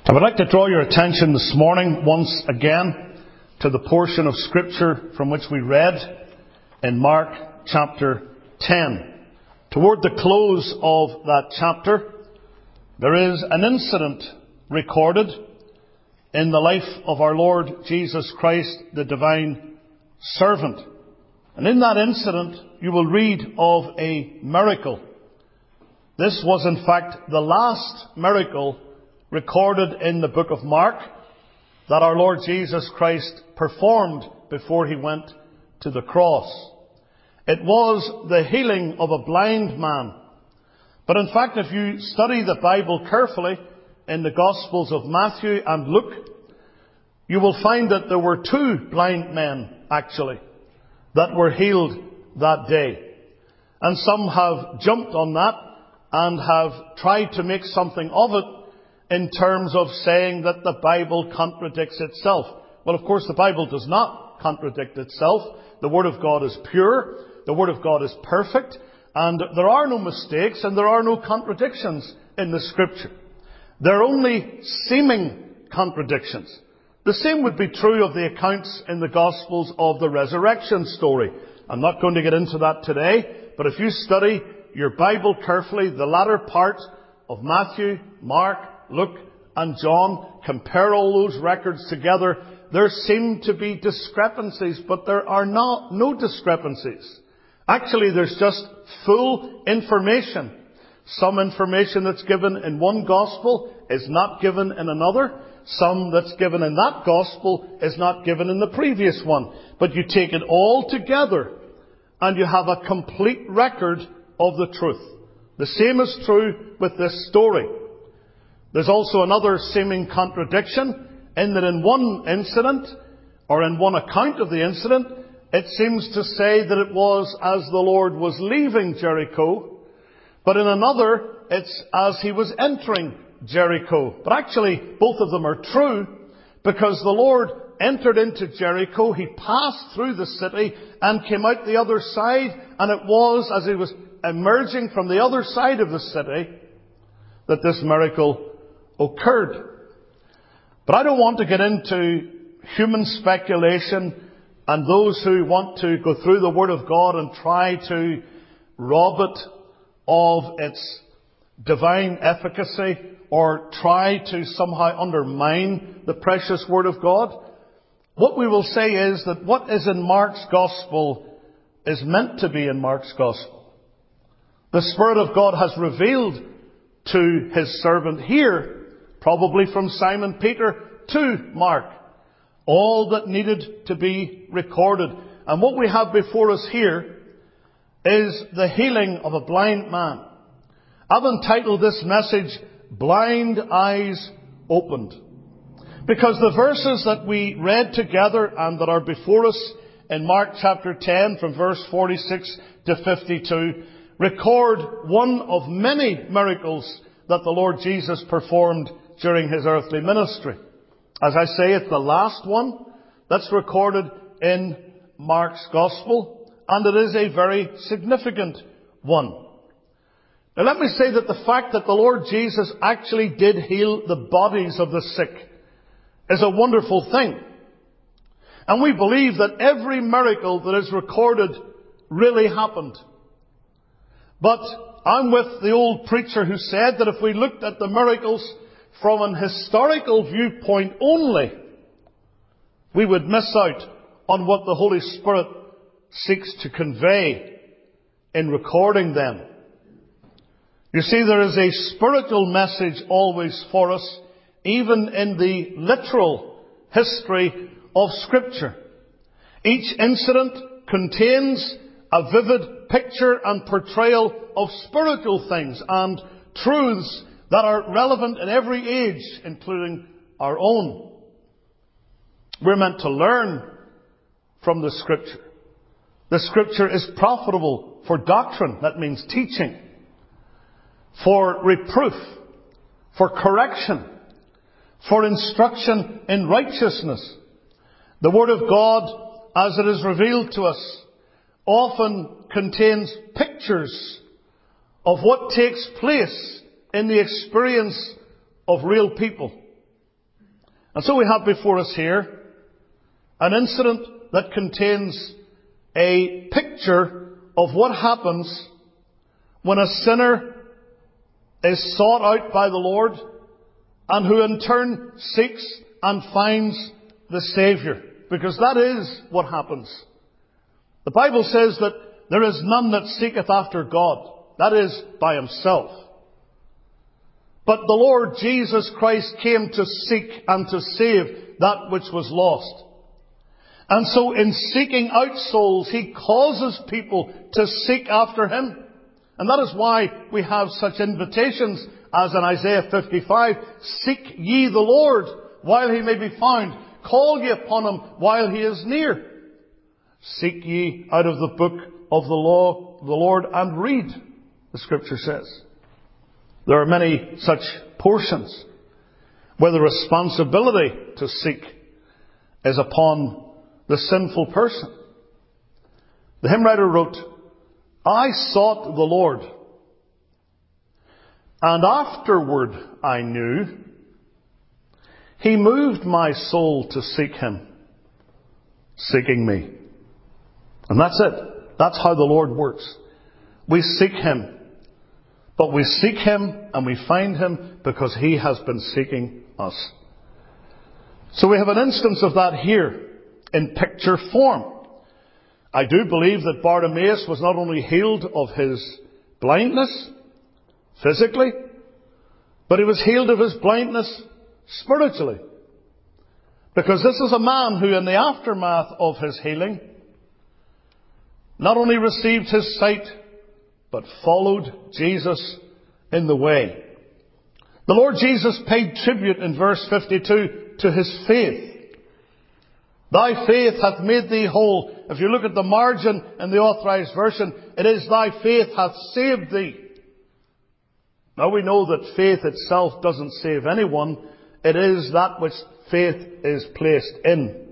I would like to draw your attention this morning once again to the portion of Scripture from which we read in Mark chapter 10. Toward the close of that chapter, there is an incident recorded in the life of our Lord Jesus Christ, the divine servant. And in that incident, you will read of a miracle. This was in fact the last miracle recorded in the book of Mark that our Lord Jesus Christ performed before he went to the cross. It was the healing of a blind man. But in fact, if you study the Bible carefully in the Gospels of Matthew and Luke, you will find that there were two blind men, actually, that were healed that day. And some have jumped on that and have tried to make something of it in terms of saying that the Bible contradicts itself. Well, of course, the Bible does not contradict itself. The Word of God is pure. The Word of God is perfect. And there are no mistakes and there are no contradictions in the Scripture. They're only seeming contradictions. The same would be true of the accounts in the Gospels of the resurrection story. I'm not going to get into that today, but if you study your Bible carefully, the latter part of Matthew, Mark, Luke and John, compare all those records together, there seem to be discrepancies, but there are no discrepancies. Actually, there's just full information. Some information that's given in one gospel is not given in another. Some that's given in that gospel is not given in the previous one. But you take it all together and you have a complete record of the truth. The same is true with this story. There's also another seeming contradiction in that in one incident, or in one account of the incident, it seems to say that it was as the Lord was leaving Jericho, but in another, it's as he was entering Jericho. But actually, both of them are true, because the Lord entered into Jericho, he passed through the city and came out the other side, and it was as he was emerging from the other side of the city that this miracle occurred. But I don't want to get into human speculation and those who want to go through the Word of God and try to rob it of its divine efficacy or try to somehow undermine the precious Word of God. What we will say is that what is in Mark's Gospel is meant to be in Mark's Gospel. The Spirit of God has revealed to His servant here, probably from Simon Peter to Mark, all that needed to be recorded. And what we have before us here is the healing of a blind man. I've entitled this message, Blind Eyes Opened. Because the verses that we read together and that are before us in Mark chapter 10 from verse 46 to 52 record one of many miracles that the Lord Jesus performed during His earthly ministry. As I say, it's the last one that's recorded in Mark's Gospel, and it is a very significant one. Now let me say that the fact that the Lord Jesus actually did heal the bodies of the sick is a wonderful thing. And we believe that every miracle that is recorded really happened. But I'm with the old preacher who said that if we looked at the miracles from an historical viewpoint only, we would miss out on what the Holy Spirit seeks to convey in recording them. You see, there is a spiritual message always for us, even in the literal history of Scripture. Each incident contains a vivid picture and portrayal of spiritual things and truths that are relevant in every age, including our own. We're meant to learn from the Scripture. The Scripture is profitable for doctrine, that means teaching, for reproof, for correction, for instruction in righteousness. The Word of God, as it is revealed to us, often contains pictures of what takes place in the experience of real people. And so we have before us here an incident that contains a picture of what happens when a sinner is sought out by the Lord and who in turn seeks and finds the Saviour. Because that is what happens. The Bible says that there is none that seeketh after God. That is, by himself. But the Lord Jesus Christ came to seek and to save that which was lost. And so in seeking out souls, He causes people to seek after Him. And that is why we have such invitations as in Isaiah 55, seek ye the Lord while He may be found. Call ye upon Him while He is near. Seek ye out of the book of the law of the Lord and read, the Scripture says. There are many such portions where the responsibility to seek is upon the sinful person. The hymn writer wrote, I sought the Lord, and afterward I knew He moved my soul to seek Him, seeking me. And that's it. That's how the Lord works. We seek Him. But we seek Him and we find Him because He has been seeking us. So we have an instance of that here in picture form. I do believe that Bartimaeus was not only healed of his blindness physically, but he was healed of his blindness spiritually. Because this is a man who in the aftermath of his healing not only received his sight, but followed Jesus in the way. The Lord Jesus paid tribute in verse 52 to his faith. Thy faith hath made thee whole. If you look at the margin in the Authorized Version, it is thy faith hath saved thee. Now we know that faith itself doesn't save anyone. It is that which faith is placed in.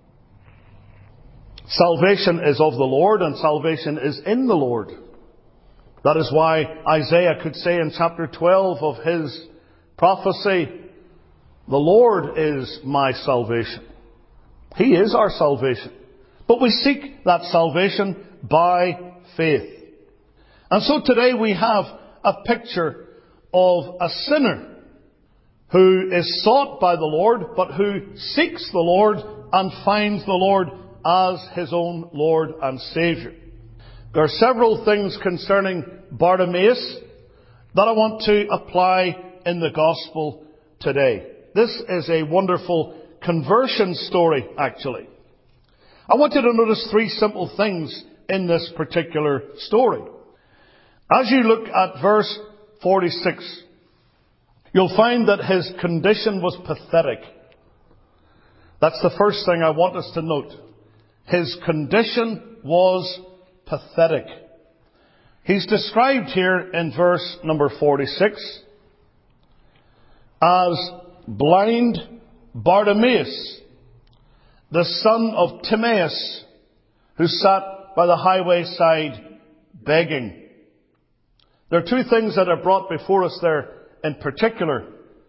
Salvation is of the Lord, and salvation is in the Lord. That is why Isaiah could say in chapter 12 of his prophecy, the Lord is my salvation. He is our salvation. But we seek that salvation by faith. And so today we have a picture of a sinner who is sought by the Lord, but who seeks the Lord and finds the Lord as his own Lord and Saviour. There are several things concerning Bartimaeus that I want to apply in the Gospel today. This is a wonderful conversion story, actually. I want you to notice three simple things in this particular story. As you look at verse 46, you'll find that his condition was pathetic. That's the first thing I want us to note. His condition was pathetic. He's described here in verse number 46 as blind Bartimaeus, the son of Timaeus, who sat by the highway side begging. There are two things that are brought before us there in particular.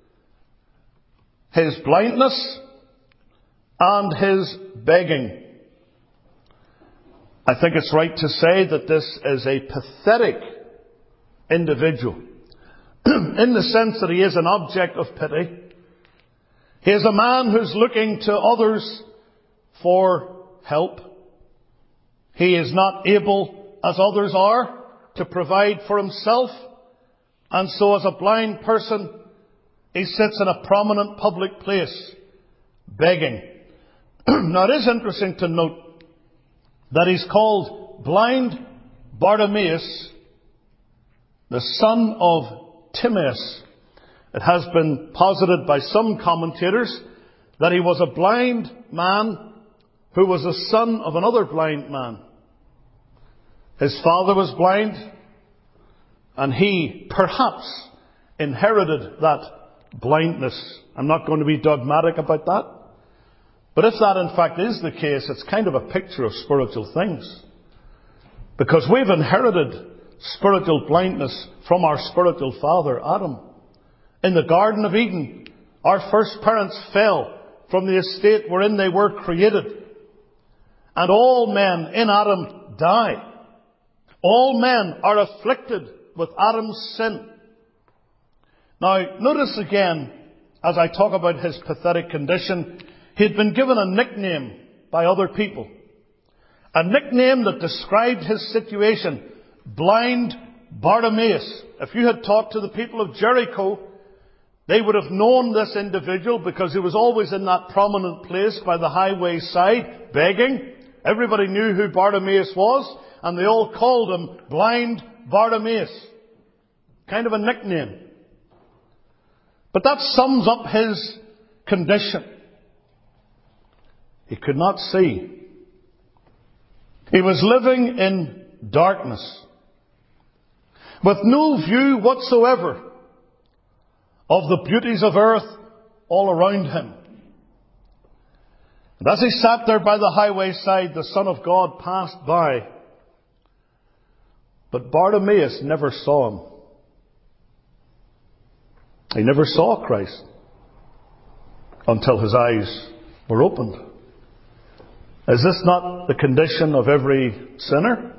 His blindness and his begging. I think it's right to say that this is a pathetic individual in the sense that he is an object of pity. He is a man who's looking to others for help. He is not able, as others are, to provide for himself. And so as a blind person, he sits in a prominent public place, begging. Now it is interesting to note that he's called blind Bartimaeus, the son of Timaeus. It has been posited by some commentators that he was a blind man who was a son of another blind man. His father was blind, and he perhaps inherited that blindness. I'm not going to be dogmatic about that. But if that in fact is the case, it's kind of a picture of spiritual things. Because we've inherited spiritual blindness from our spiritual father, Adam. In the Garden of Eden, our first parents fell from the estate wherein they were created. And all men in Adam die. All men are afflicted with Adam's sin. Now, notice again, as I talk about his pathetic condition, he had been given a nickname by other people. A nickname that described his situation, Blind Bartimaeus. If you had talked to the people of Jericho, they would have known this individual because he was always in that prominent place by the highway side, begging. Everybody knew who Bartimaeus was, and they all called him Blind Bartimaeus. Kind of a nickname. But that sums up his condition. He could not see. He was living in darkness, with no view whatsoever of the beauties of earth all around him. And as he sat there by the highway side, the Son of God passed by. But Bartimaeus never saw him. He never saw Christ until his eyes were opened. Is this not the condition of every sinner?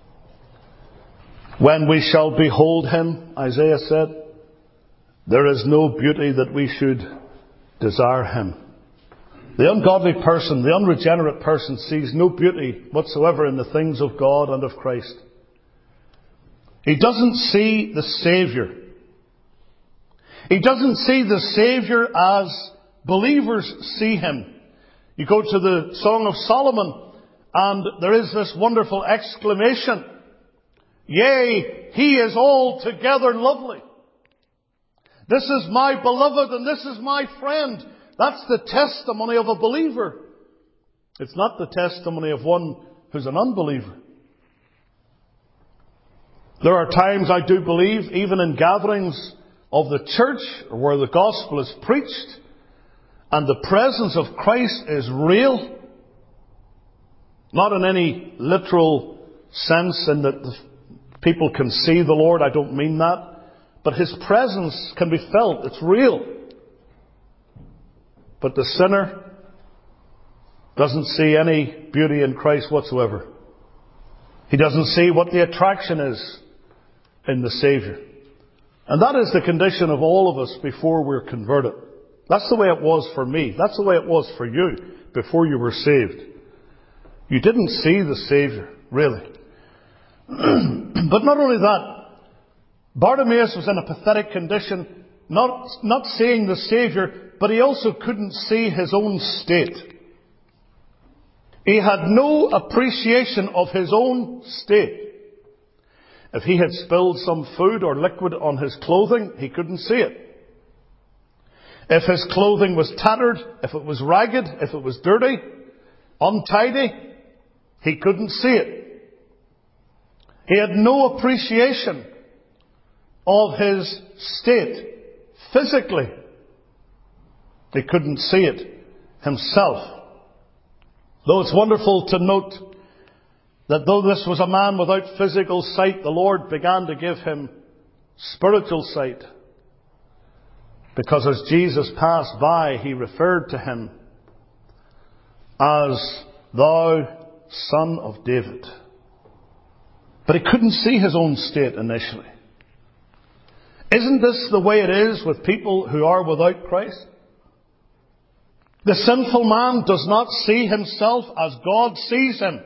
When we shall behold him, Isaiah said, there is no beauty that we should desire him. The ungodly person, the unregenerate person, sees no beauty whatsoever in the things of God and of Christ. He doesn't see the Saviour. He doesn't see the Saviour as believers see him. You go to the Song of Solomon, and there is this wonderful exclamation, yea, he is altogether lovely. This is my beloved and this is my friend. That's the testimony of a believer. It's not the testimony of one who's an unbeliever. There are times, I do believe, even in gatherings of the church where the gospel is preached and the presence of Christ is real, not in any literal sense in that the people can see the Lord, I don't mean that, but his presence can be felt, it's real. But the sinner doesn't see any beauty in Christ whatsoever. He doesn't see what the attraction is in the Saviour. And that is the condition of all of us before we're converted. That's the way it was for me. That's the way it was for you before you were saved. You didn't see the Saviour, really. But not only that, Bartimaeus was in a pathetic condition, not seeing the Saviour, but he also couldn't see his own state. He had no appreciation of his own state. If he had spilled some food or liquid on his clothing, he couldn't see it. If his clothing was tattered, if it was ragged, if it was dirty, untidy, he couldn't see it. He had no appreciation of his state physically. He couldn't see it himself. Though it's wonderful to note that though this was a man without physical sight, the Lord began to give him spiritual sight. Because as Jesus passed by, he referred to him as thou Son of David. But he couldn't see his own state initially. Isn't this the way it is with people who are without Christ? The sinful man does not see himself as God sees him.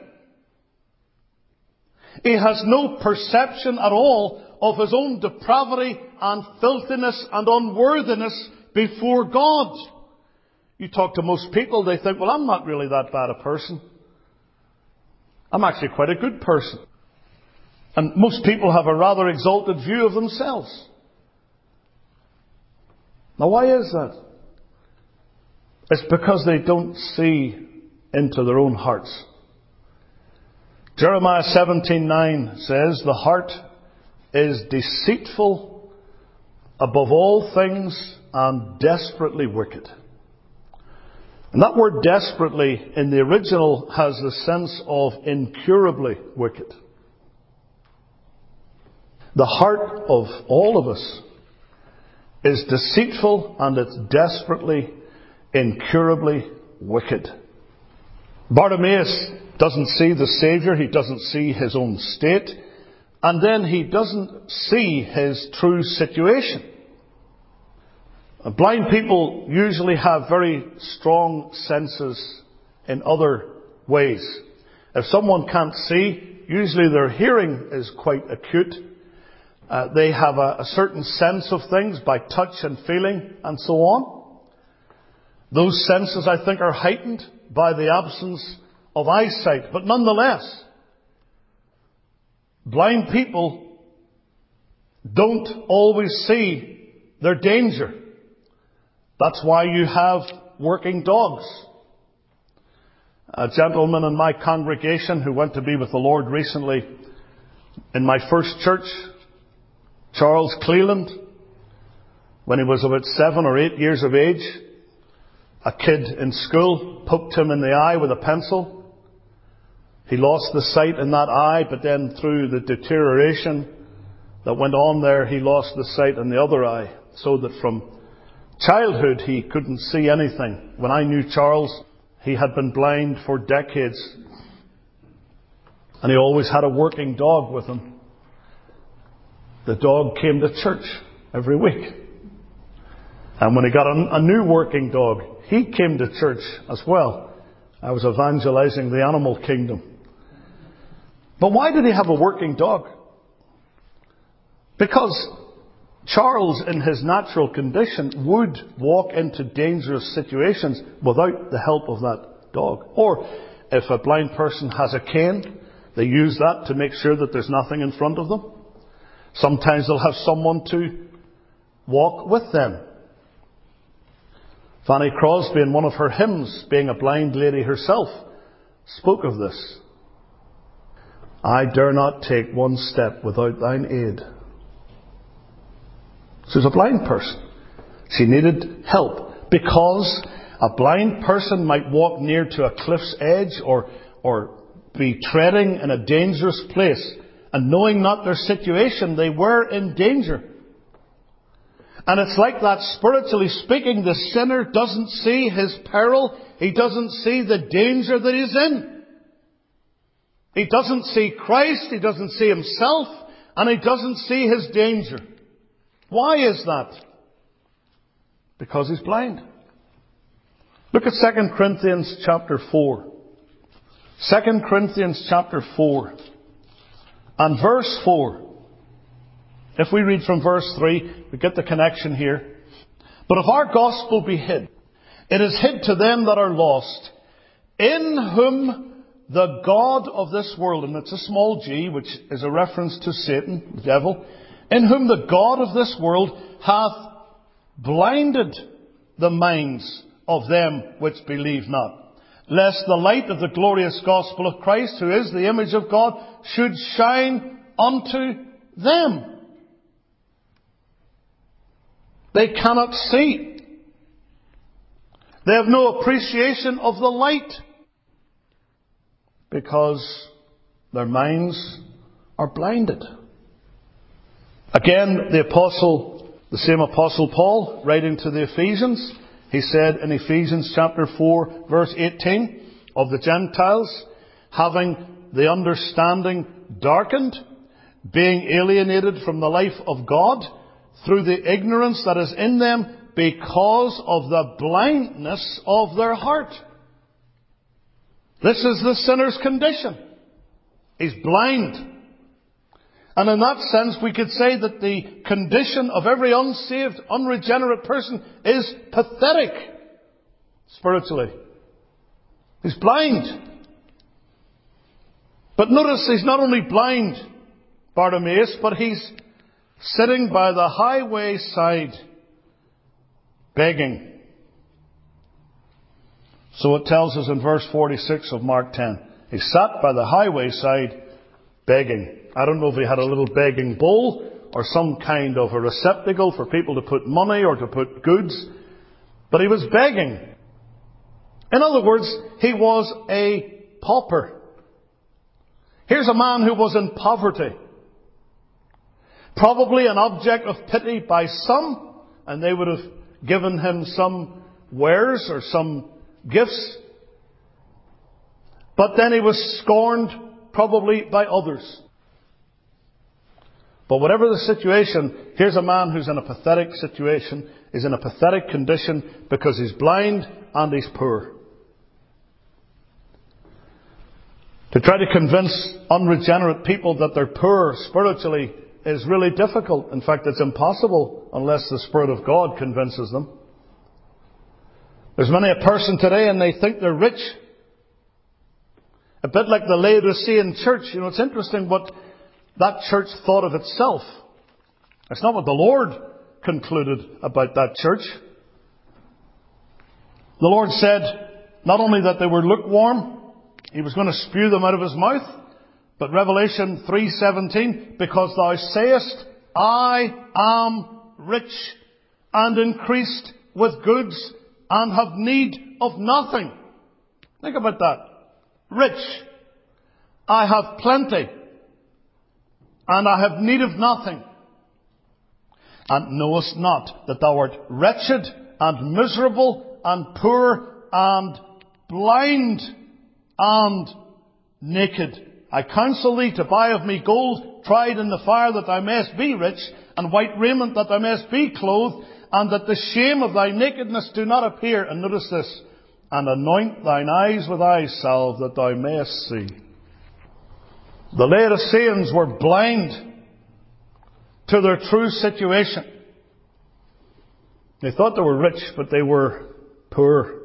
He has no perception at all of his own depravity and filthiness and unworthiness before God. You talk to most people, they think, well, I'm not really that bad a person. I'm actually quite a good person. And most people have a rather exalted view of themselves. Now, why is that? It's because they don't see into their own hearts. Jeremiah 17:9 says, the heart is deceitful above all things and desperately wicked. And that word desperately in the original has the sense of incurably wicked. The heart of all of us is deceitful and it's desperately, incurably wicked. Bartimaeus doesn't see the Saviour, he doesn't see his own state, and then he doesn't see his true situation. Blind people usually have very strong senses in other ways. If someone can't see, usually their hearing is quite acute. They have a certain sense of things by touch and feeling and so on. Those senses, I think, are heightened by the absence of eyesight. But nonetheless, blind people don't always see their danger. That's why you have working dogs. A gentleman in my congregation who went to be with the Lord recently in my first church, Charles Cleland, when he was about 7 or 8 years of age, a kid in school poked him in the eye with a pencil. He lost the sight in that eye, but then through the deterioration that went on there, he lost the sight in the other eye, so that from childhood he couldn't see anything. When I knew Charles, he had been blind for decades, and he always had a working dog with him. The dog came to church every week. And when he got a new working dog, he came to church as well. I was evangelizing the animal kingdom. But why did he have a working dog? Because Charles, in his natural condition, would walk into dangerous situations without the help of that dog. Or if a blind person has a cane, they use that to make sure that there's nothing in front of them. Sometimes they'll have someone to walk with them. Fanny Crosby, in one of her hymns, being a blind lady herself, spoke of this. I dare not take one step without thine aid. She was a blind person. She needed help because a blind person might walk near to a cliff's edge or be treading in a dangerous place, and knowing not their situation, they were in danger. And it's like that, spiritually speaking, the sinner doesn't see his peril. He doesn't see the danger that he's in. He doesn't see Christ, he doesn't see himself, and he doesn't see his danger. Why is that? Because he's blind. Look at 2 Corinthians chapter 4. 2 Corinthians chapter 4 and verse 4. If we read from verse 3, we get the connection here. But if our gospel be hid, it is hid to them that are lost, in whom the God of this world, and it's a small g, which is a reference to Satan, the devil, in whom the God of this world hath blinded the minds of them which believe not, lest the light of the glorious gospel of Christ, who is the image of God, should shine unto them. They cannot see. They have no appreciation of the light because their minds are blinded. Again, the same apostle Paul, writing to the Ephesians, he said in Ephesians chapter 4, verse 18, of the Gentiles, having the understanding darkened, being alienated from the life of God, through the ignorance that is in them, because of the blindness of their heart. This is the sinner's condition. He's blind. And in that sense, we could say that the condition of every unsaved, unregenerate person is pathetic, spiritually. He's blind. But notice he's not only blind, Bartimaeus, but he's sitting by the highway side, begging. So it tells us in verse 46 of Mark 10. He sat by the highway side, begging. I don't know if he had a little begging bowl or some kind of a receptacle for people to put money or to put goods, but he was begging. In other words, he was a pauper. Here's a man who was in poverty. Probably an object of pity by some, and they would have given him some wares or some gifts. But then he was scorned probably by others. But whatever the situation, here's a man who's in a pathetic situation. He's in a pathetic condition because he's blind and he's poor. To try to convince unregenerate people that they're poor spiritually is really difficult. In fact, it's impossible unless the Spirit of God convinces them. There's many a person today and they think they're rich. A bit like the Laodicean church. You know, it's interesting what that church thought of itself. It's not what the Lord concluded about that church. The Lord said not only that they were lukewarm, He was going to spew them out of His mouth, but Revelation 3:17, because thou sayest, I am rich and increased with goods and have need of nothing. Think about that. Rich. I have plenty. And I have need of nothing. And knowest not that thou art wretched and miserable and poor and blind and naked. I counsel thee to buy of me gold tried in the fire, that thou mayest be rich, and white raiment, that thou mayest be clothed, and that the shame of thy nakedness do not appear. And notice this. And anoint thine eyes with eye salve, that thou mayest see. The Laodiceans were blind to their true situation. They thought they were rich, but they were poor,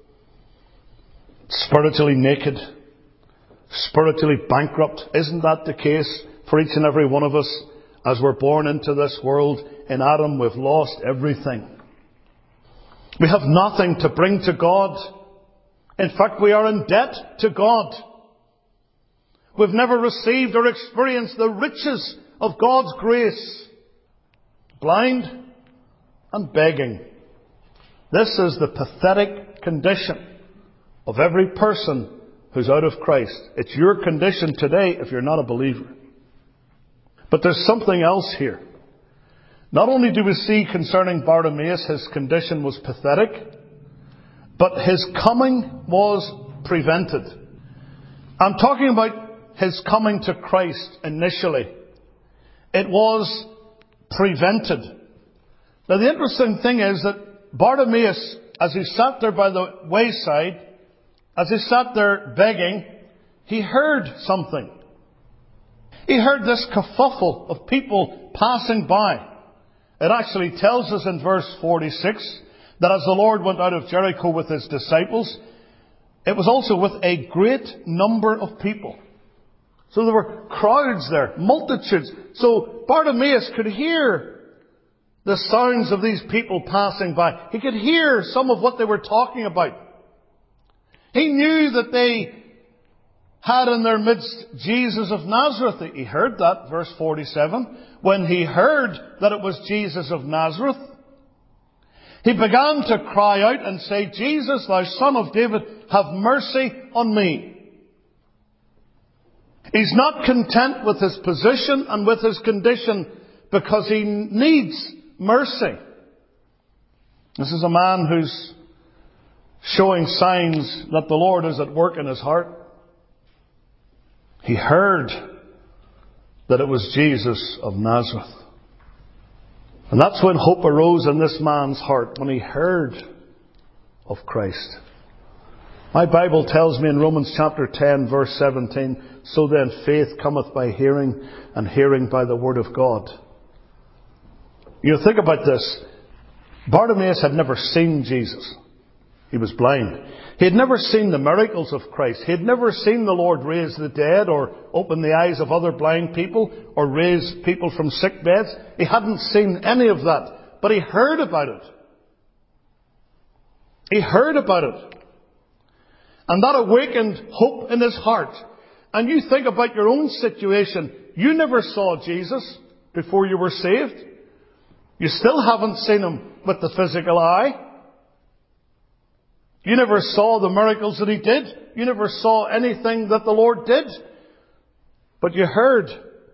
spiritually naked, spiritually bankrupt. Isn't that the case for each and every one of us? As we're born into this world, in Adam we've lost everything. We have nothing to bring to God. In fact, we are in debt to God. We've never received or experienced the riches of God's grace. Blind and begging. This is the pathetic condition of every person who's out of Christ. It's your condition today if you're not a believer. But there's something else here. Not only do we see concerning Bartimaeus his condition was pathetic, but his coming was prevented. I'm talking about his coming to Christ initially. It was prevented. Now the interesting thing is that Bartimaeus, as he sat there by the wayside, as he sat there begging, he heard something. He heard this kerfuffle of people passing by. It actually tells us in verse 46 that as the Lord went out of Jericho with His disciples, it was also with a great number of people. So there were crowds there, multitudes. So Bartimaeus could hear the sounds of these people passing by. He could hear some of what they were talking about. He knew that they had in their midst Jesus of Nazareth. He heard that, verse 47. When he heard that it was Jesus of Nazareth, he began to cry out and say, Jesus, thou Son of David, have mercy on me. He's not content with his position and with his condition because he needs mercy. This is a man who's showing signs that the Lord is at work in his heart. He heard that it was Jesus of Nazareth. And that's when hope arose in this man's heart, when he heard of Christ. My Bible tells me in Romans chapter 10, verse 17, so then faith cometh by hearing, and hearing by the word of God. You think about this. Bartimaeus had never seen Jesus. He was blind. He had never seen the miracles of Christ. He had never seen the Lord raise the dead or open the eyes of other blind people or raise people from sick beds. He hadn't seen any of that. But he heard about it. He heard about it. And that awakened hope in his heart. And you think about your own situation. You never saw Jesus before you were saved. You still haven't seen Him with the physical eye. You never saw the miracles that He did. You never saw anything that the Lord did. But you heard.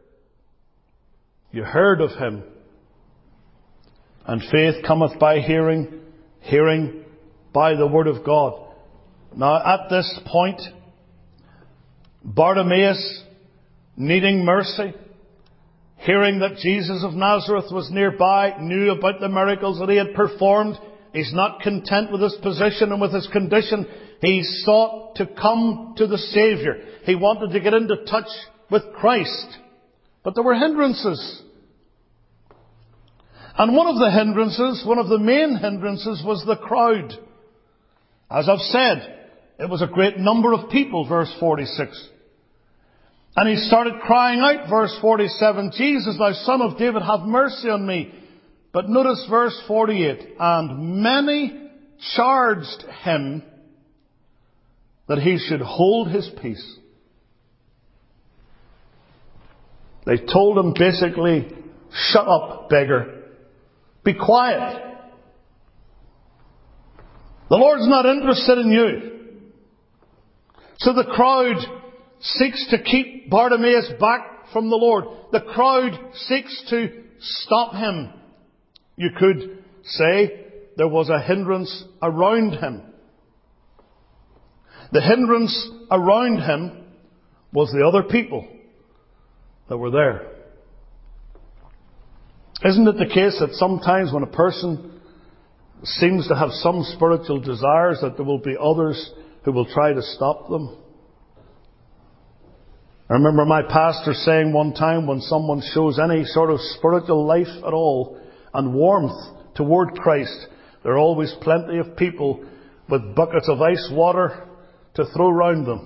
You heard of Him. And faith cometh by hearing, hearing by the Word of God. Now, at this point, Bartimaeus, needing mercy, hearing that Jesus of Nazareth was nearby, knew about the miracles that he had performed. He's not content with his position and with his condition. He sought to come to the Saviour. He wanted to get into touch with Christ. But there were hindrances. And one of the main hindrances was the crowd. As I've said, it was a great number of people, verse 46. And he started crying out, verse 47, Jesus, thou Son of David, have mercy on me. But notice verse 48, and many charged him that he should hold his peace. They told him basically, shut up, beggar. Be quiet. The Lord's not interested in you. So the crowd seeks to keep Bartimaeus back from the Lord. The crowd seeks to stop him. You could say there was a hindrance around him. The hindrance around him was the other people that were there. Isn't it the case that sometimes when a person seems to have some spiritual desires, that there will be others who will try to stop them? I remember my pastor saying one time, when someone shows any sort of spiritual life at all and warmth toward Christ, there are always plenty of people with buckets of ice water to throw round them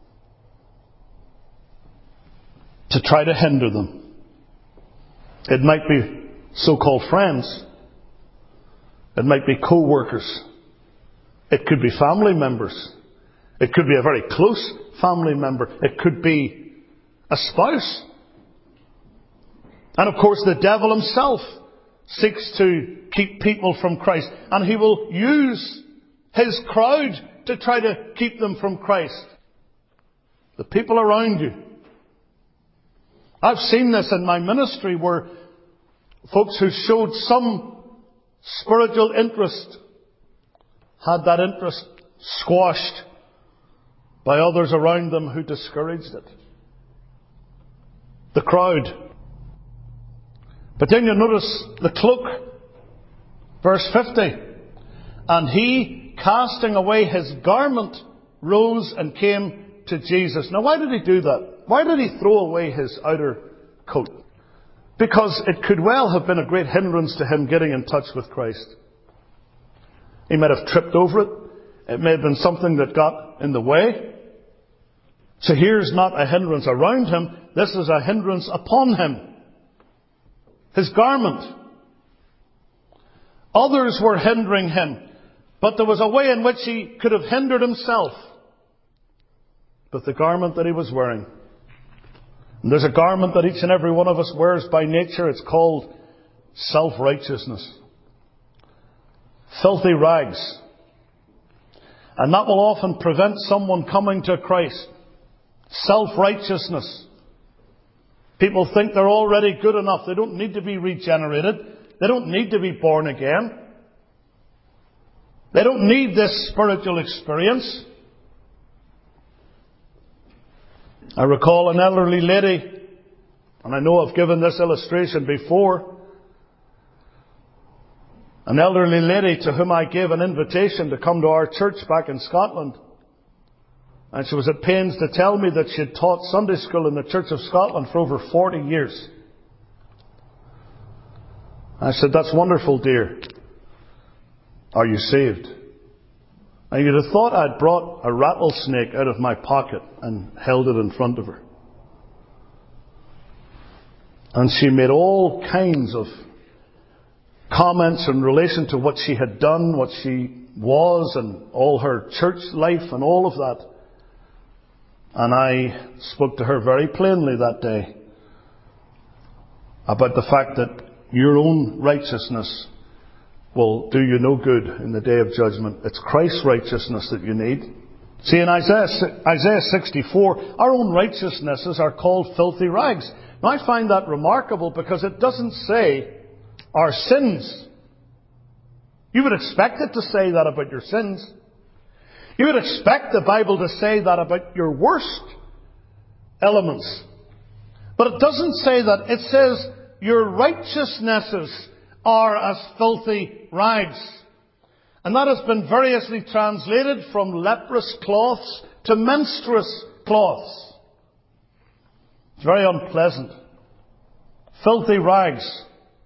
to try to hinder them. It might be so-called friends. It might be co-workers. It could be family members. It could be a very close family member. It could be a spouse. And of course the devil himself seeks to keep people from Christ. And he will use his crowd to try to keep them from Christ. The people around you. I've seen this in my ministry where folks who showed some spiritual interest had that interest squashed by others around them who discouraged it. The crowd. But then you notice the cloak. Verse 50. And he, casting away his garment, rose and came to Jesus. Now why did he do that? Why did he throw away his outer coat? Because it could well have been a great hindrance to him getting in touch with Christ. He might have tripped over it. It may have been something that got in the way. So here's not a hindrance around him. This is a hindrance upon him. His garment. Others were hindering him. But there was a way in which he could have hindered himself. With the garment that he was wearing. And there's a garment that each and every one of us wears by nature. It's called self-righteousness. Filthy rags. And that will often prevent someone coming to Christ. Self-righteousness. People think they're already good enough. They don't need to be regenerated. They don't need to be born again. They don't need this spiritual experience. I recall an elderly lady, and I know I've given this illustration before, an elderly lady to whom I gave an invitation to come to our church back in Scotland. And she was at pains to tell me that she had taught Sunday school in the Church of Scotland for over 40 years. I said, that's wonderful, dear. Are you saved? And you'd have thought I'd brought a rattlesnake out of my pocket and held it in front of her. And she made all kinds of comments in relation to what she had done, what she was, and all her church life and all of that. And I spoke to her very plainly that day about the fact that your own righteousness will do you no good in the day of judgment. It's Christ's righteousness that you need. See, in Isaiah 64, our own righteousnesses are called filthy rags. Now, I find that remarkable because it doesn't say our sins. You would expect it to say that about your sins. You would expect the Bible to say that about your worst elements. But it doesn't say that. It says your righteousnesses are as filthy rags. And that has been variously translated from leprous cloths to menstruous cloths. It's very unpleasant. Filthy rags.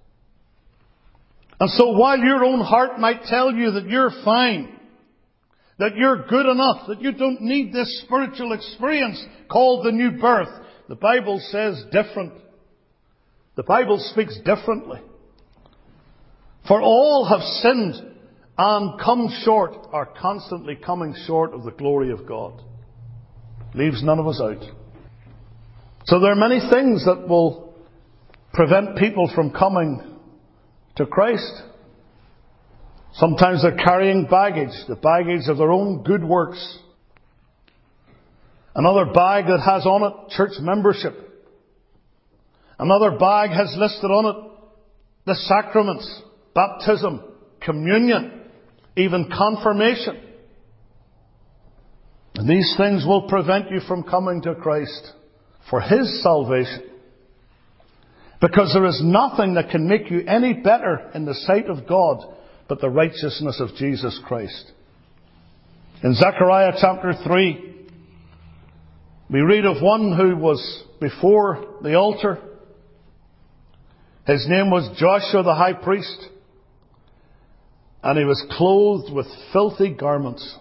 And so while your own heart might tell you that you're fine, that you're good enough, that you don't need this spiritual experience called the new birth, the Bible says different. The Bible speaks differently. For all have sinned and come short, are constantly coming short of the glory of God. Leaves none of us out. So there are many things that will prevent people from coming to Christ. Sometimes they're carrying baggage, the baggage of their own good works. Another bag that has on it church membership. Another bag has listed on it the sacraments, baptism, communion, even confirmation. And these things will prevent you from coming to Christ for His salvation. Because there is nothing that can make you any better in the sight of God but the righteousness of Jesus Christ. In Zechariah chapter 3, we read of one who was before the altar. His name was Joshua the high priest. And he was clothed with filthy garments.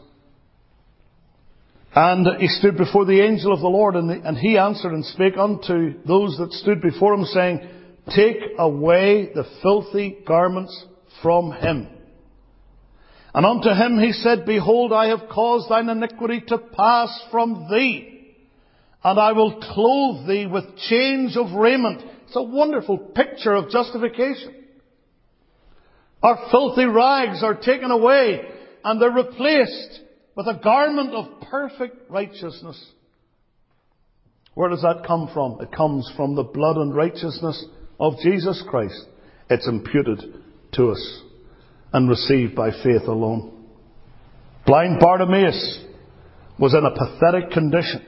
And he stood before the angel of the Lord, and he answered and spake unto those that stood before him, saying, Take away the filthy garments from him. And unto him he said, Behold, I have caused thine iniquity to pass from thee, and I will clothe thee with change of raiment. It's a wonderful picture of justification. Our filthy rags are taken away, and they're replaced with a garment of perfect righteousness. Where does that come from? It comes from the blood and righteousness of Jesus Christ. It's imputed to us and received by faith alone. Blind Bartimaeus was in a pathetic condition.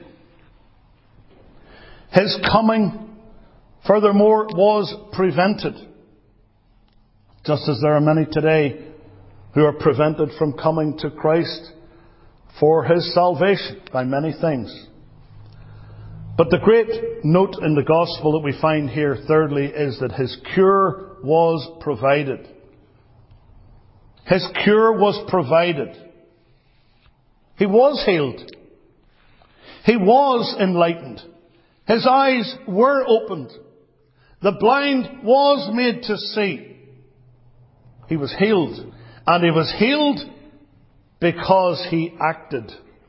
His coming, furthermore, was prevented. Just as there are many today who are prevented from coming to Christ for His salvation by many things. But the great note in the gospel that we find here, thirdly, is that His cure was provided. His cure was provided. He was healed. He was enlightened. His eyes were opened. The blind was made to see. He was healed. And He was healed because He acted.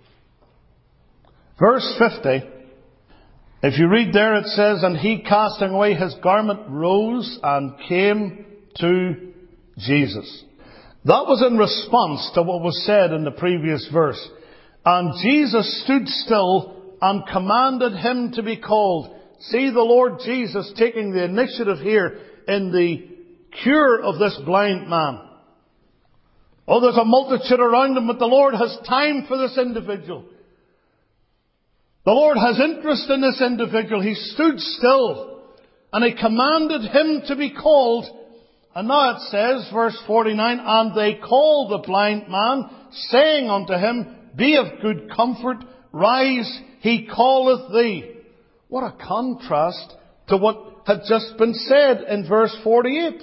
Verse 50, if you read there, it says, And he, casting away his garment, rose and came to Jesus. That was in response to what was said in the previous verse. And Jesus stood still and commanded him to be called. See the Lord Jesus taking the initiative here in the cure of this blind man. Oh, there's a multitude around him, but the Lord has time for this individual. The Lord has interest in this individual. He stood still and He commanded him to be called. And now it says, verse 49, And they called the blind man, saying unto him, Be of good comfort, rise, he calleth thee. What a contrast to what had just been said in verse 48.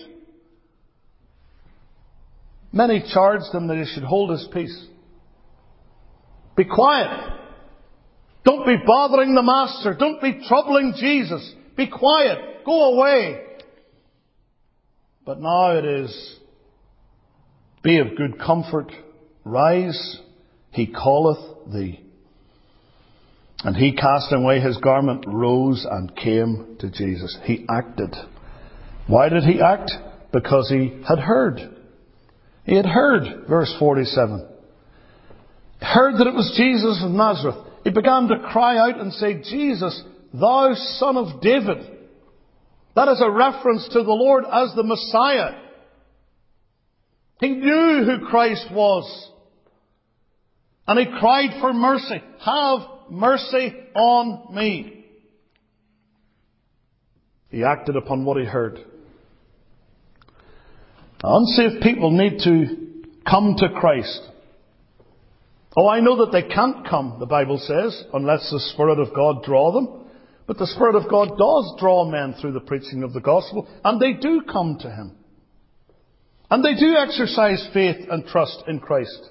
Many charged him that he should hold his peace. Be quiet. Don't be bothering the Master. Don't be troubling Jesus. Be quiet. Go away. But now it is, Be of good comfort. Rise. He calleth thee. And he, casting away his garment, rose and came to Jesus. He acted. Why did he act? Because he had heard. He had heard, verse 47. Heard that it was Jesus of Nazareth. He began to cry out and say, Jesus, thou Son of David. That is a reference to the Lord as the Messiah. He knew who Christ was. And he cried for mercy. Have mercy on me. He acted upon what he heard. Unsaved people need to come to Christ. Oh, I know that they can't come, the Bible says, unless the Spirit of God draw them. But the Spirit of God does draw men through the preaching of the gospel, and they do come to Him. And they do exercise faith and trust in Christ.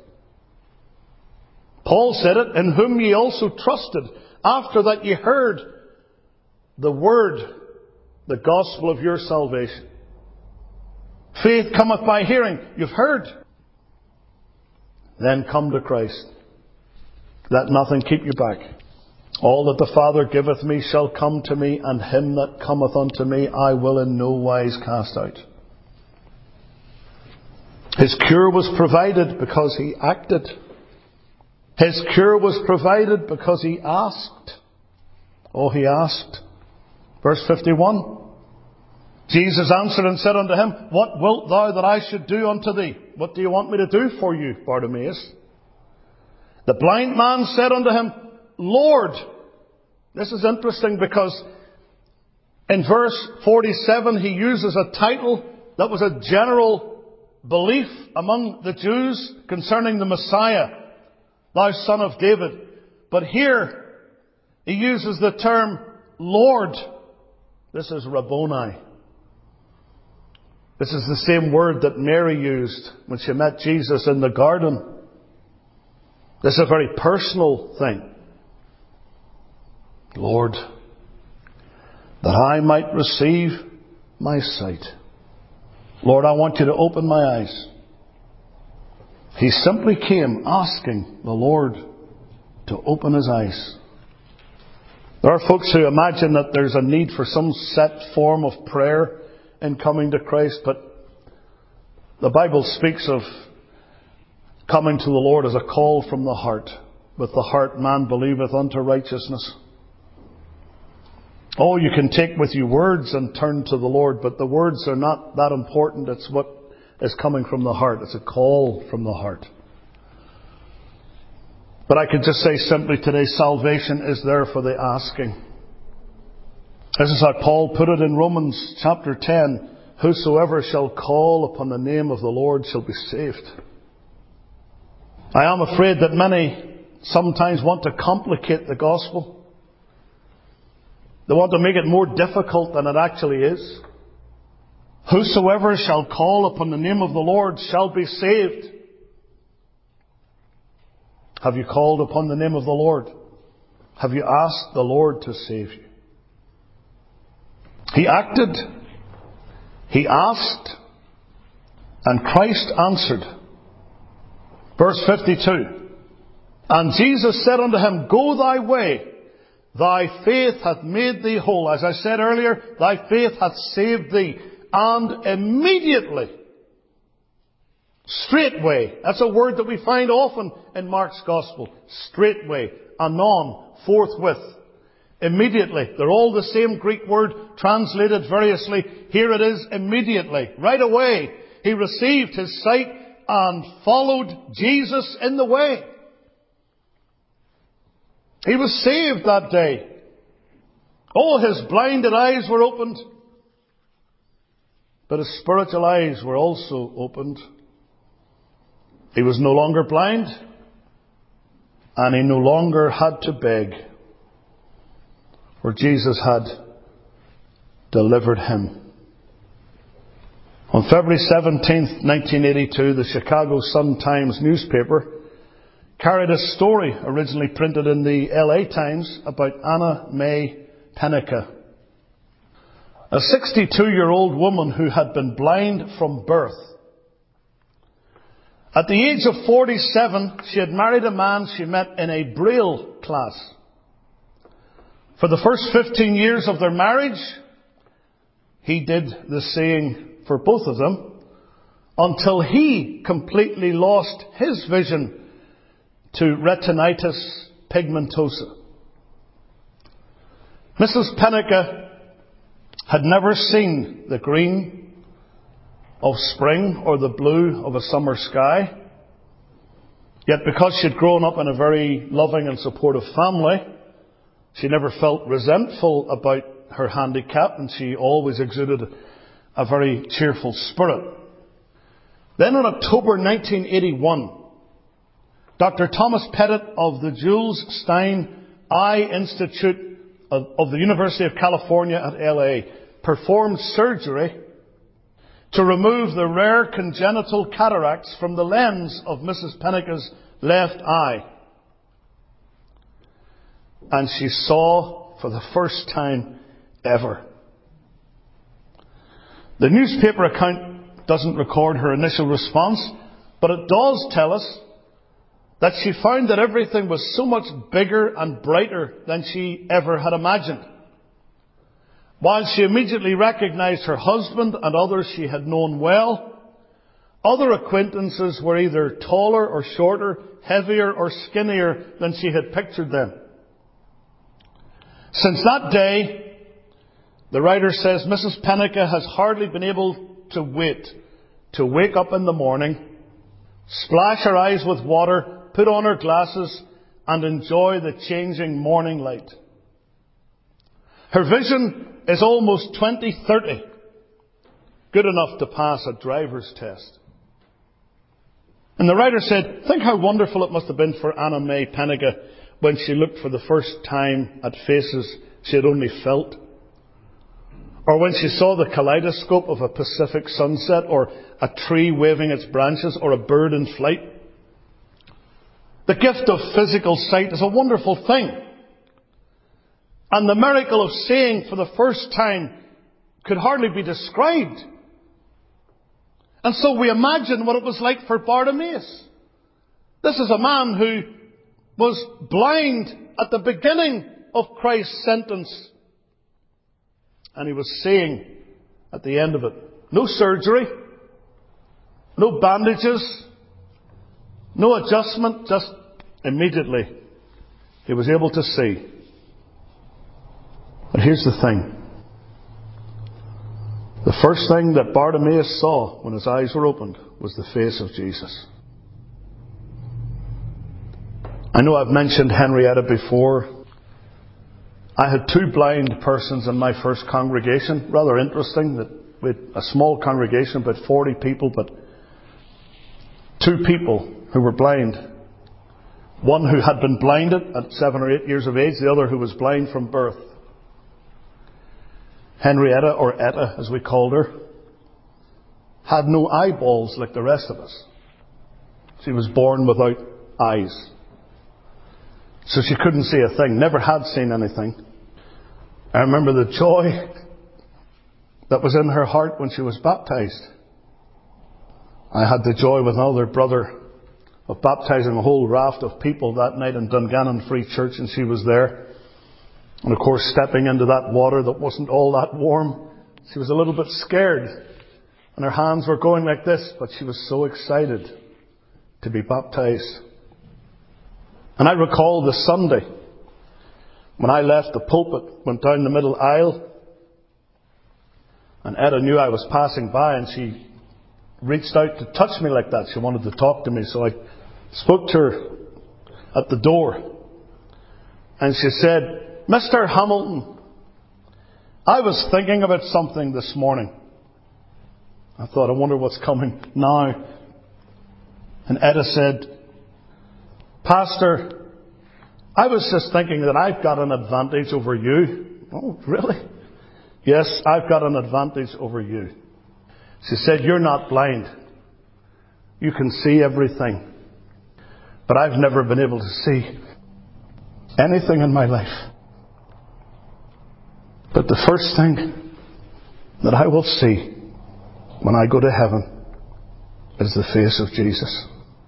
Paul said it, in whom ye also trusted, after that ye heard the word, the gospel of your salvation. Faith cometh by hearing. You've heard. Then come to Christ. Let nothing keep you back. All that the Father giveth me shall come to me, and him that cometh unto me I will in no wise cast out. His cure was provided because he acted. His cure was provided because he asked. Oh, he asked. Verse 51. Jesus answered and said unto him, What wilt thou that I should do unto thee? What do you want me to do for you, Bartimaeus? The blind man said unto him, Lord. This is interesting because in verse 47 he uses a title that was a general belief among the Jews concerning the Messiah, thou son of David. But here he uses the term Lord. This is Rabboni. This is the same word that Mary used when she met Jesus in the garden. This is a very personal thing. Lord, that I might receive my sight. Lord, I want you to open my eyes. He simply came asking the Lord to open his eyes. There are folks who imagine that there's a need for some set form of prayer in coming to Christ, but the Bible speaks of coming to the Lord as a call from the heart. With the heart man believeth unto righteousness. Oh, you can take with you words and turn to the Lord, but the words are not that important. It's what is coming from the heart. It's a call from the heart. But I could just say simply today, salvation is there for the asking. This is how Paul put it in Romans chapter 10. Whosoever shall call upon the name of the Lord shall be saved. I am afraid that many sometimes want to complicate the gospel. They want to make it more difficult than it actually is. Whosoever shall call upon the name of the Lord shall be saved. Have you called upon the name of the Lord? Have you asked the Lord to save you? He acted. He asked. And Christ answered. Verse 52. And Jesus said unto him, Go thy way. Thy faith hath made thee whole. As I said earlier, thy faith hath saved thee. And immediately, straightway, that's a word that we find often in Mark's Gospel. Straightway, anon, forthwith, immediately. They're all the same Greek word translated variously. Here it is, immediately. Right away, he received his sight and followed Jesus in the way. He was saved that day. All his blinded eyes were opened. But his spiritual eyes were also opened. He was no longer blind. And he no longer had to beg. For Jesus had delivered him. On February 17th, 1982, the Chicago Sun-Times newspaper carried a story originally printed in the LA Times about Anna Mae Pennica, a 62-year-old woman who had been blind from birth. At the age of 47, she had married a man she met in a Braille class. For the first 15 years of their marriage, he did the same for both of them, until he completely lost his vision to retinitis pigmentosa. Mrs. Pennica had never seen the green of spring or the blue of a summer sky. Yet because she'd grown up in a very loving and supportive family, she never felt resentful about her handicap, and she always exuded a very cheerful spirit. Then in October 1981, Dr. Thomas Pettit of the Jules Stein Eye Institute of the University of California at LA performed surgery to remove the rare congenital cataracts from the lens of Mrs. Pennica's left eye. And she saw for the first time ever. The newspaper account doesn't record her initial response, but it does tell us that she found that everything was so much bigger and brighter than she ever had imagined. While she immediately recognized her husband and others she had known well, other acquaintances were either taller or shorter, heavier or skinnier than she had pictured them. Since that day, the writer says, Mrs. Pennica has hardly been able to wait to wake up in the morning, splash her eyes with water, put on her glasses, and enjoy the changing morning light. Her vision is almost 20/30, good enough to pass a driver's test. And the writer said, think how wonderful it must have been for Anna May Pennica when she looked for the first time at faces she had only felt. Or when she saw the kaleidoscope of a Pacific sunset, or a tree waving its branches, or a bird in flight. The gift of physical sight is a wonderful thing. And the miracle of seeing for the first time could hardly be described. And so we imagine what it was like for Bartimaeus. This is a man who was blind at the beginning of Christ's sentence. And he was seeing at the end of it. No surgery, no bandages, no adjustment, just immediately he was able to see. But here's the thing. The first thing that Bartimaeus saw when his eyes were opened was the face of Jesus. I know I've mentioned Henrietta before. I had two blind persons in my first congregation. Rather interesting that we had a small congregation, about 40 people, but two people who were blind. One who had been blinded at 7 or 8 years of age, the other who was blind from birth. Henrietta, or Etta as we called her, had no eyeballs like the rest of us. She was born without eyes. So she couldn't see a thing, never had seen anything. I remember the joy that was in her heart when she was baptized. I had the joy with another brother of baptizing a whole raft of people that night in Dungannon Free Church, and she was there. And of course, stepping into that water that wasn't all that warm, she was a little bit scared. And her hands were going like this, but she was so excited to be baptized. And I recall the Sunday when I left the pulpit, went down the middle aisle, and Etta knew I was passing by, and she reached out to touch me like that. She wanted to talk to me, so I spoke to her at the door. And she said, Mr. Hamilton, I was thinking about something this morning. I thought, I wonder what's coming now. And Etta said, Pastor, I was just thinking that I've got an advantage over you. Oh, really? Yes, I've got an advantage over you. She said, you're not blind. You can see everything. But I've never been able to see anything in my life. But the first thing that I will see when I go to heaven is the face of Jesus.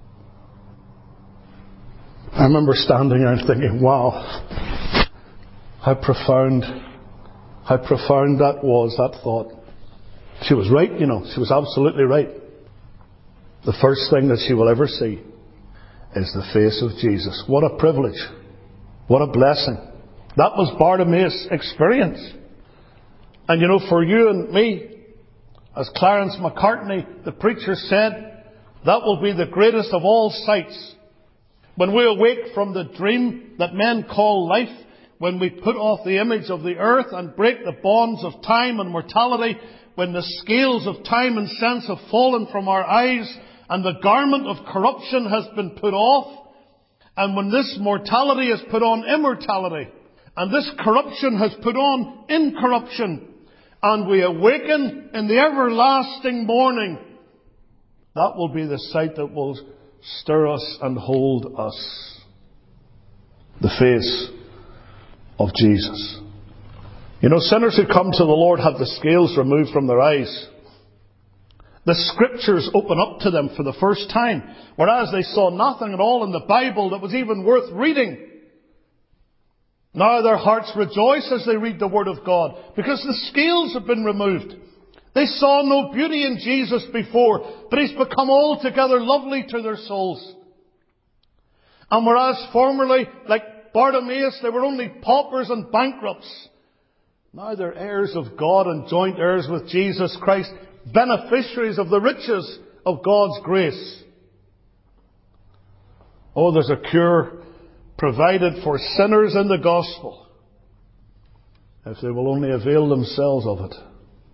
I remember standing there and thinking, wow, how profound that was, that thought. She was right, you know, she was absolutely right. The first thing that she will ever see is the face of Jesus. What a privilege. What a blessing. That was Bartimaeus' experience. And you know, for you and me, As Clarence McCartney, the preacher, said, that will be the greatest of all sights. When we awake from the dream that men call life, when we put off the image of the earth and break the bonds of time and mortality, when the scales of time and sense have fallen from our eyes and the garment of corruption has been put off, and when this mortality has put on immortality, and this corruption has put on incorruption, and we awaken in the everlasting morning, that will be the sight that will stir us and hold us. The face of Jesus. You know, sinners who come to the Lord have the scales removed from their eyes. The Scriptures open up to them for the first time, whereas they saw nothing at all in the Bible that was even worth reading. Now their hearts rejoice as they read the Word of God, because the scales have been removed. They saw no beauty in Jesus before, but He's become altogether lovely to their souls. And whereas formerly, like Bartimaeus, they were only paupers and bankrupts, now they're heirs of God and joint heirs with Jesus Christ, beneficiaries of the riches of God's grace. Oh, there's a cure provided for sinners in the gospel, if they will only avail themselves of it.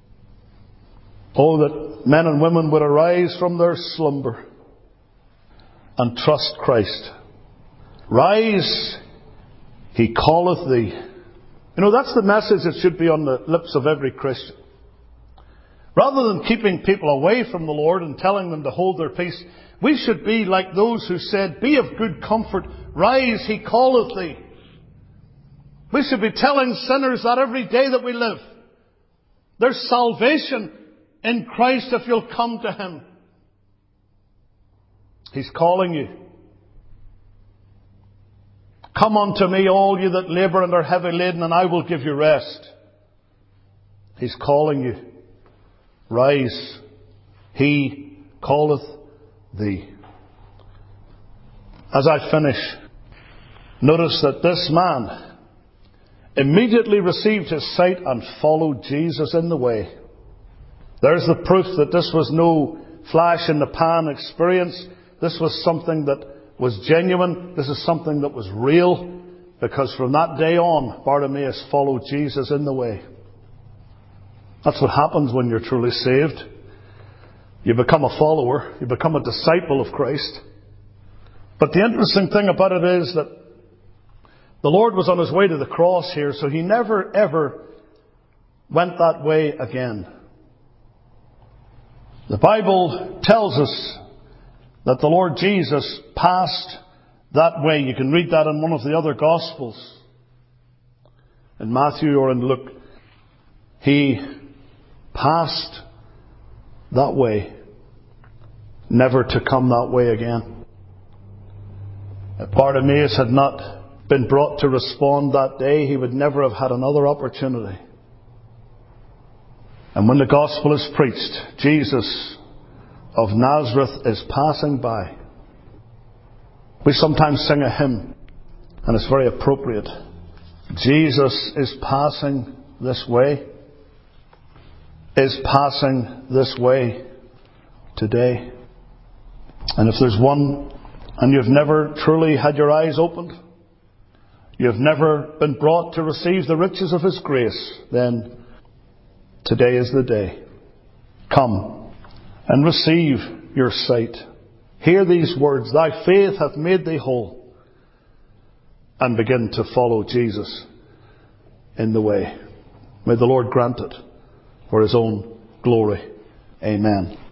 Oh, that men and women would arise from their slumber and trust Christ. Rise, He calleth thee. You know, that's the message that should be on the lips of every Christian. Rather than keeping people away from the Lord and telling them to hold their peace, we should be like those who said, be of good comfort, rise, He calleth thee. We should be telling sinners that every day that we live. There's salvation in Christ if you'll come to Him. He's calling you. Come unto me, all you that labour and are heavy laden, and I will give you rest. He's calling you. Rise. He calleth thee. As I finish, notice that this man immediately received his sight and followed Jesus in the way. There's the proof that this was no flash in the pan experience. This was something that was genuine. This is something that was real. Because from that day on, Bartimaeus followed Jesus in the way. That's what happens when you're truly saved. You become a follower. You become a disciple of Christ. But the interesting thing about it is that the Lord was on His way to the cross here, so He never ever went that way again. The Bible tells us that the Lord Jesus passed that way. You can read that in one of the other Gospels. In Matthew or in Luke. He passed that way, never to come that way again. If Bartimaeus had not been brought to respond that day, he would never have had another opportunity. And when the gospel is preached, Jesus of Nazareth is passing by. We sometimes sing a hymn, and it's very appropriate. Jesus is passing this way. Is passing this way today. And if there's one, and you've never truly had your eyes opened, you've never been brought to receive the riches of His grace, then today is the day. Come and receive your sight. Hear these words, thy faith hath made thee whole, and begin to follow Jesus in the way. May the Lord grant it for His own glory. Amen.